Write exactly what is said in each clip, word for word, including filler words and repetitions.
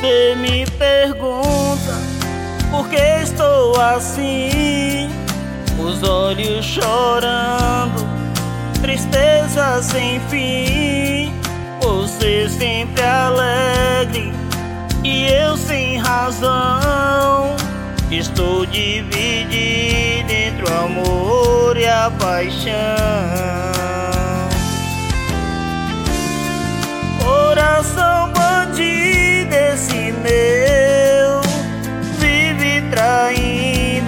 Você me pergunta por que estou assim, os olhos chorando, tristeza sem fim. Você sempre alegre e eu sem razão. Estou dividido entre o amor e a paixão. Coração bandido esse meu, vive traindo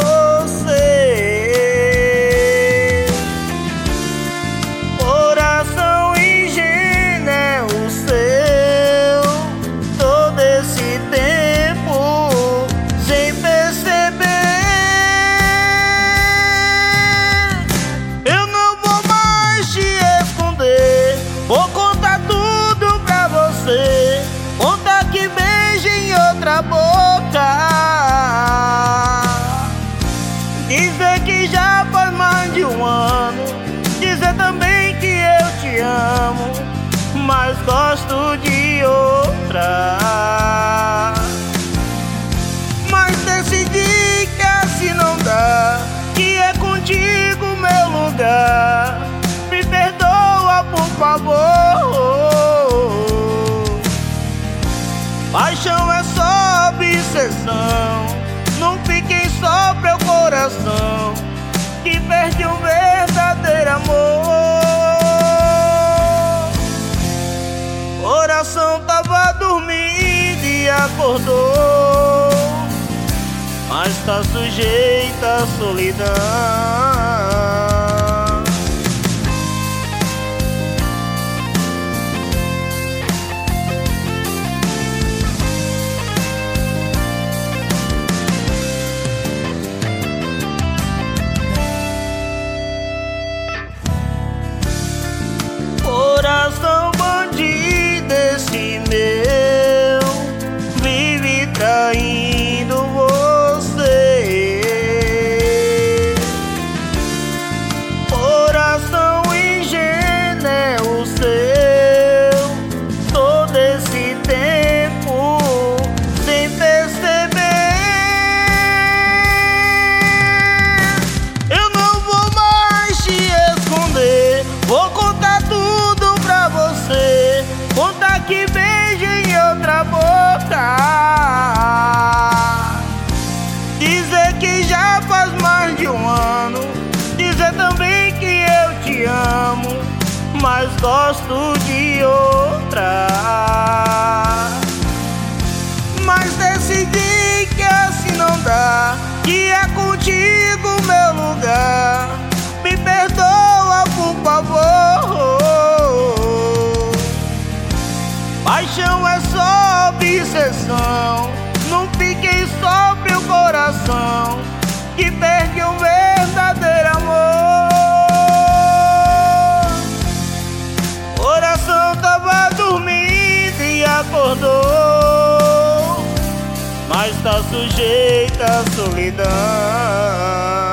você. Coração ingênuo é o seu, todo esse tempo sem perceber. Eu não vou mais te esconder, vou contar tudo pra você. Conta que beijo em outra boca, dizer que já faz mais de um ano, dizer também que eu te amo, mas gosto de outra. Mas decidi que assim não dá, que é contigo meu lugar. Me perdoa por favor. Paixão é só obsessão, não fiquem só pro coração, que perde um verdadeiro amor. Coração tava dormindo e acordou, mas tá sujeito à solidão. Coração bandido esse meu, vive traindo você. Coração ingênuo é o seu, todo esse tempo sem perceber. Eu não vou mais te esconder, vou contar tudo pra você. Conta que beijo em outra boca, dizer que já faz mais de um ano, dizer também que eu te amo, mas gosto de outra. Mas decidi que assim não dá, que é contigo meu lugar. Me perdoa por favor. Paixão é só obsessão, não fiquem só pro coração, que perde um verdadeiro amor. Coração tava dormindo e acordou, mas tá sujeito à solidão.